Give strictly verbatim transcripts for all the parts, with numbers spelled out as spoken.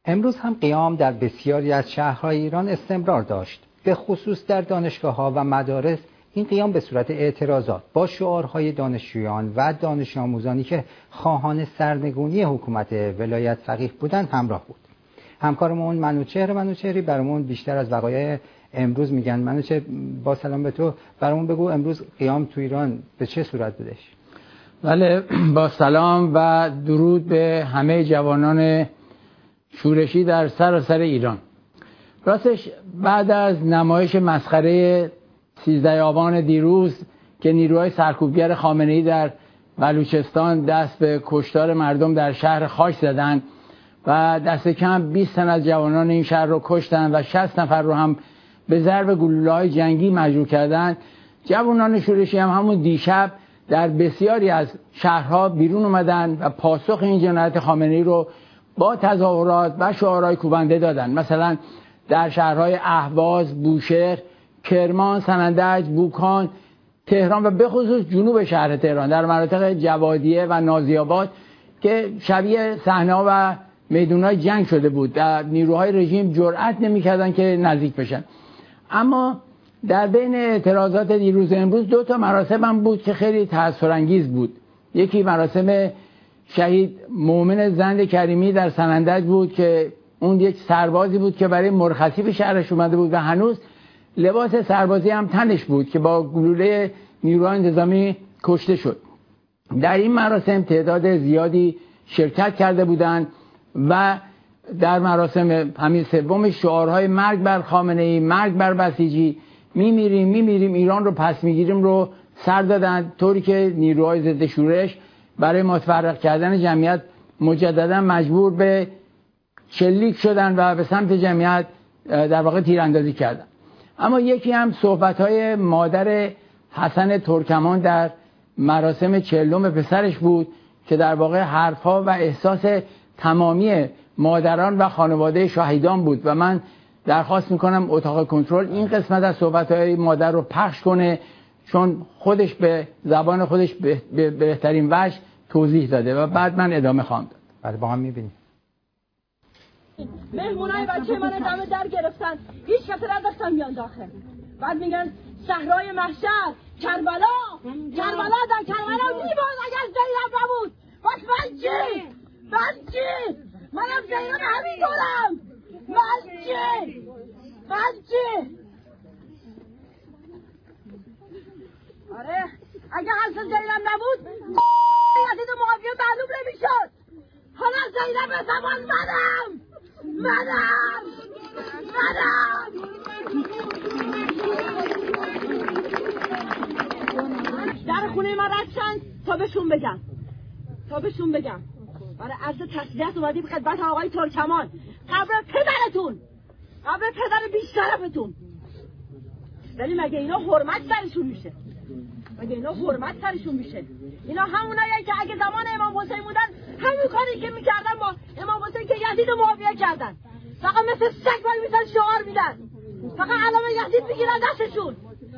امروز هم قیام در بسیاری از شهرهای ایران استمرار داشت. به خصوص در دانشگاه‌ها و مدارس این قیام به صورت اعتراضات با شعارهای دانشجویان و دانش آموزانی که خواهان سرنگونی حکومت ولایت فقیه بودند همراه بود. همکارمون منوچهر منوچهری برامون بیشتر از وقایع امروز میگن. منوچهر، با سلام به تو، برامون بگو امروز قیام تو ایران به چه صورت بودش؟ بله، با سلام و درود به همه جوانان شورشی در سراسر ایران. راستش بعد از نمایش مسخره سیزده آبان دیروز که نیروهای سرکوبگر خامنه‌ای در بلوچستان دست به کشتار مردم در شهر خاک زدند و دست کم بیست تن از جوانان این شهر رو کشتند و شصت نفر رو هم به ضرب گلوله‌های جنگی مجروح کردند، جوانان شورشی هم همون دیشب در بسیاری از شهرها بیرون اومدن و پاسخ این جنایت خامنه‌ای رو با تظاهرات و شعارهای کوبنده دادن. مثلا در شهرهای اهواز، بوشهر، کرمان، سنندج، بوکان، تهران و به خصوص جنوب شهر تهران در مناطق جوادیه و نازی‌آباد که شبیه صحنه‌ها و میدان‌های جنگ شده بود، در نیروهای رژیم جرأت نمی‌کردن که نزدیک بشن. اما در بین اعتراضات دیروز امروز دو تا مراسم هم بود که خیلی تأثیرانگیز بود. یکی مراسم شهید مومن زند کریمی در سنندج بود که اون یک سربازی بود که برای مرخصی به شهرش اومده بود و هنوز لباس سربازی هم تنش بود که با گلوله نیروهای انتظامی کشته شد. در این مراسم تعداد زیادی شرکت کرده بودند و در مراسم همین سوم شعارهای مرگ بر خامنه‌ای، مرگ بر بسیجی، میمیریم میمیریم ایران رو پس میگیریم رو سر دادند، طوری که نیروهای ضد شورش برای متفرق کردن جمعیت مجددا مجبور به شلیک شدن و به سمت جمعیت در واقع تیراندازی کردن. اما یکی هم صحبت‌های مادر حسن ترکمان در مراسم چهلم پسرش بود که در واقع حرف‌ها و احساس تمامی مادران و خانواده شهیدان بود و من درخواست میکنم اتاق کنترل این قسمت از صحبت‌های مادر رو پخش کنه، چون خودش به زبان خودش به بهترین وجه توضیح داده و بعد من ادامه خواهم داد. بعد با هم میبینیم. مهمونای بچه من دم در گرفتن، هیچ کسی نذاشتن بیان داخل. بعد میگن صحرای محشر، کربلا، کربلا در کربلا میبود اگر زینب نبود. بس من چی؟ من چی؟ منم زینب همینطورم. من چی؟ من چی؟ آره اگر اصلا زینب نبود یزید معاویه معلوم نمیشد. حالا زینب زمان منم منم منم در خونه من ردشن تا بهشون بگم تا بهشون بگم برای عرض تسلیت اومدیم خدمت آقای ترکمان. قبر پدرتون قبر پدر بیشترفتون. ولی مگه اینا حرمت سرشون میشه؟ مگه اینا حرمت سرشون میشه؟ اینا همونایی که اگه زمان امام حسین بودن همون کاری که میکردن با امام حسین که یزید و معاویه کردن، فقط مثل سگ وای میزن شعار میدن، فقط علامه یزید میگیرن دستشون.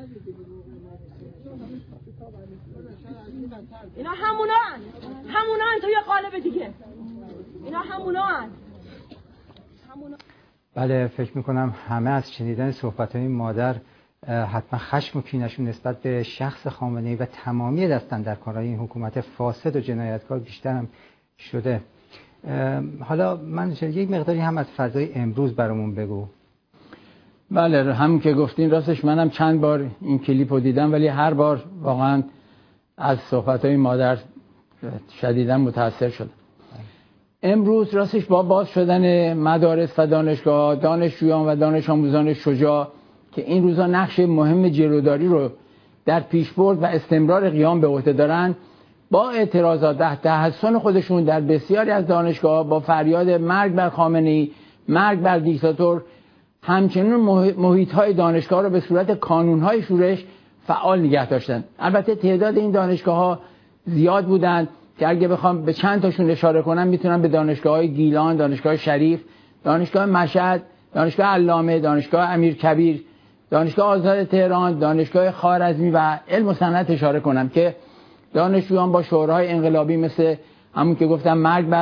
اینا همونا هن همونا هن تو یه قالب دیگه. اینا همونا هن همونا. بله، فکر میکنم همه از شنیدن صحبت‌های مادر حتما خشم و کینه‌شون نسبت به شخص خامنه‌ای و تمامی دستاندرکارهای این حکومت فاسد و جنایتکار بیشتر هم شده. حالا من یک مقداری هم از فضای امروز برامون بگو. بله، همون که گفتین راستش منم چند بار این کلیپ رو دیدم ولی هر بار واقعا از صحبت‌های مادر شدیداً متاثر شدم. امروز راستش با باز شدن مدارس و دانشگاه، دانشجویان و دانش آموزان شجاع که این روزا نقش مهم جلوداری رو در پیشبرد و استمرار قیام به عهده دارن، با اعتراضات و تحصن خودشون در بسیاری از دانشگاه با فریاد مرگ بر خامنه‌ای، مرگ بر دیکتاتور، همچنین محیط‌های دانشگاه رو به صورت کانون‌های شورش فعال نگه داشتن. البته تعداد این دانشگاه‌ها زیاد بودند که اگه بخوام به چند تاشون اشاره کنم میتونم به دانشگاه‌های گیلان، دانشگاه شریف، دانشگاه مشهد، دانشگاه علامه، دانشگاه امیرکبیر، دانشگاه آزاد تهران، دانشگاه خوارزمی و علم و صنعت اشاره کنم که دانشجویان با شعارهای انقلابی مثل همون که گفتم مرگ بر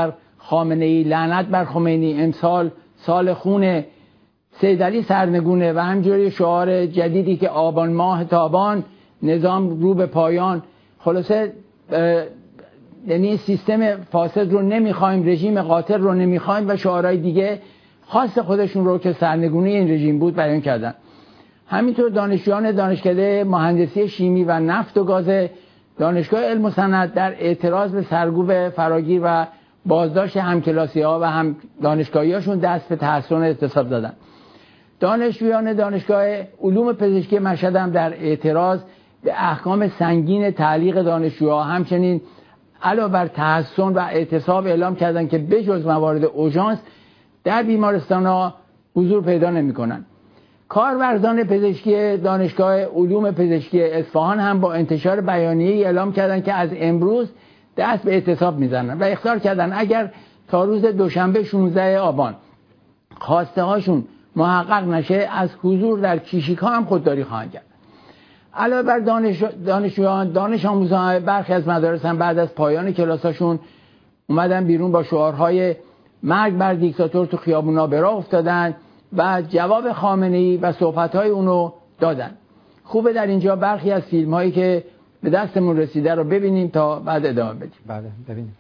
خامنه‌ای، لعنت بر خمینی، امسال سال خون سید علی سرنگونه و همجوری شعار جدیدی که آبان ماه تابان، نظام رو به پایان. خلاصه یعنی سیستم فاسد رو نمیخوایم، رژیم قاتل رو نمیخوایم و شعارهای دیگه خاص خودشون رو که سرنگونی این رژیم بود بیان کردن. همینطور دانشجویان دانشکده مهندسی شیمی و نفت و گاز دانشگاه علم و صنعت در اعتراض به سرکوب فراگیر و بازداشت همکلاسی‌ها و هم دانشگاهی‌هاشون دست به تحسن اعتصاب دادن. دانشجویان دانشگاه علوم پزشکی مشهد هم در اعتراض به احکام سنگین تعلیق دانشجوها همچنین علاوه بر تحسن و اعتصاب اعلام کردند که بجز موارد اورژانس در بیمارستان‌ها حضور پیدا نمی‌کنند. کارورزان پزشکی دانشگاه علوم پزشکی اصفهان هم با انتشار بیانیه‌ای اعلام کردند که از امروز دست به اعتصاب می‌زنند و اخطار کردند اگر تا روز دوشنبه شانزده آبان خواسته هاشون محقق نشه از حضور در کیشیکا هم خودداری خواهند کرد. علاوه بر دانش دانشجویان دانش آموزان برخی از مدارس هم بعد از پایان کلاساشون اومدن بیرون با شعارهای مرگ بر دیکتاتور تو خیابونا به راه افتادن و جواب خامنه‌ای و صحبت‌های اونو دادن. خوبه در اینجا برخی از فیلم‌هایی که به دستمون رسیده رو ببینیم تا بعد ادامه بدیم. بله ببینیم.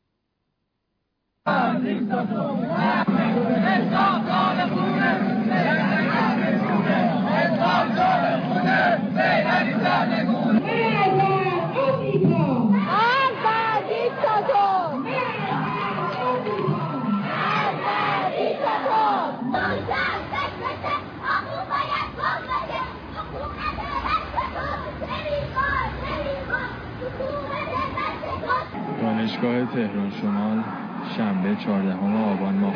دانشگاه تهران شمال شنبه چهاردهم آبان ماه.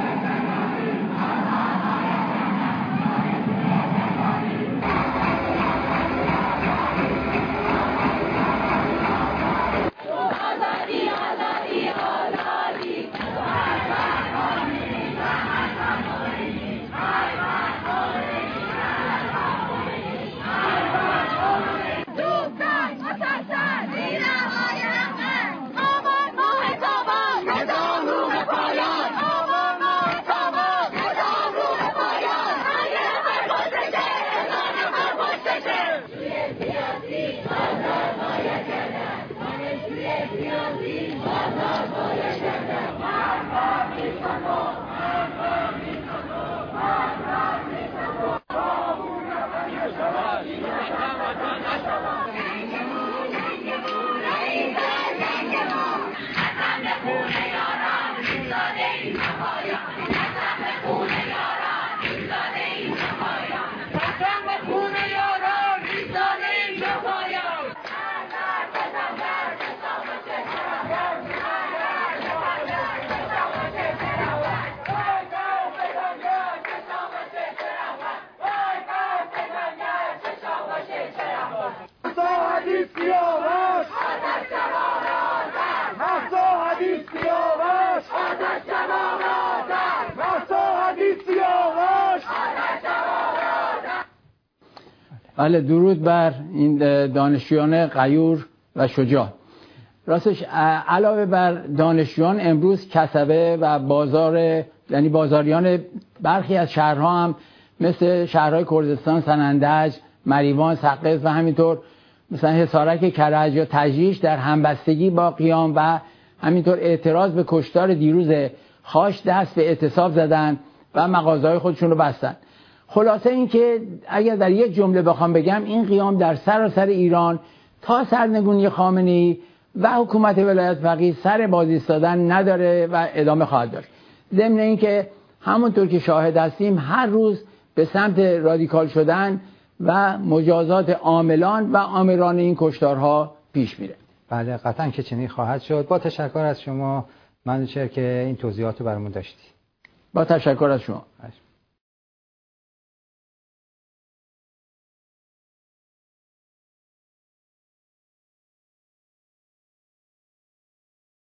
بله، درود بر این دانشجویان غیور و شجاع. راستش علاوه بر دانشجویان امروز کسبه و بازار، یعنی بازاریان برخی از شهرها هم مثل شهرهای کردستان، سنندج، مریوان، سقز و همینطور مثلا حصارک کرج یا تجریش در همبستگی با قیام و همینطور اعتراض به کشتار دیروز خاش دست به اعتصاب زدن و مغازه‌های خودشون رو بستن. خلاصه این که اگر در یک جمله بخوام بگم، این قیام در سراسر ایران تا سرنگونی خامنه‌ای و حکومت ولایت فقیه سر باز ایستادن نداره و ادامه خواهد داشت. ضمن این که همونطور که شاهد هستیم هر روز به سمت رادیکال شدن و مجازات عاملان و آمران این کشتارها پیش میره. بله قطعا که چنین خواهد شد. با تشکر از شما منوچهر که این توضیحات رو برامون داشتی. با تشکر از شما.